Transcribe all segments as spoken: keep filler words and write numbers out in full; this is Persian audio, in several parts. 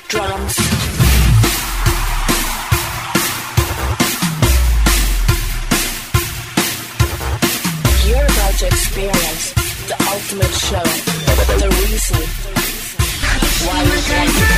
drums. You're about to experience the ultimate show, the reason why we want to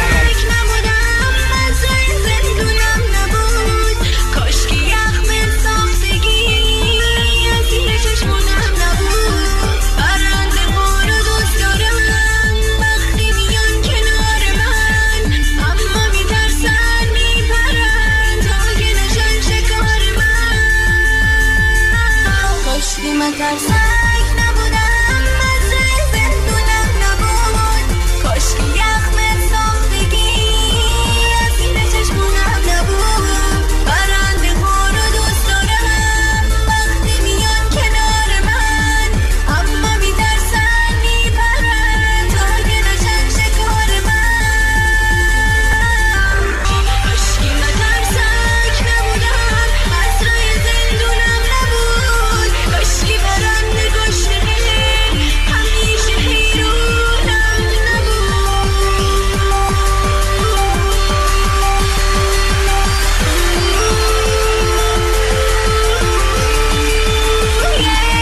ترسک نبودم مزه زندونم نبود کاشکی یخم ساختگی از این چشمونم نبود پرنده ها رو دوست دارم وقتی میان کنار من اما میترسن میپرن تا که نشن شکار من کاشکی من ترسک نبودم مزه زندونم نبود کاشکی برنده گشنه همیشه حیرونم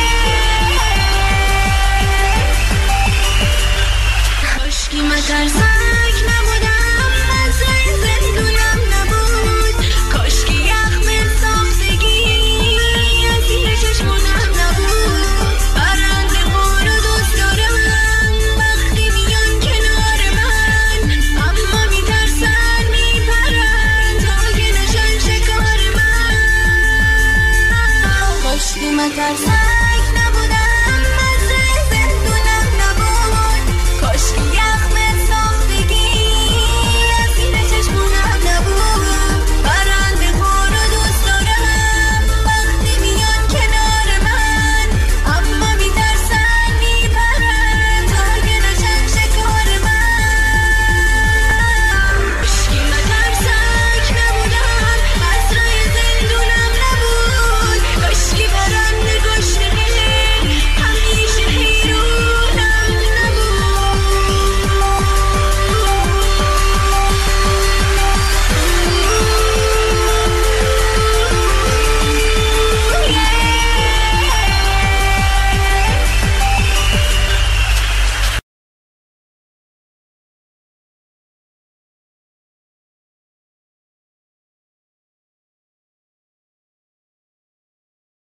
نبود کاشکی من ترسک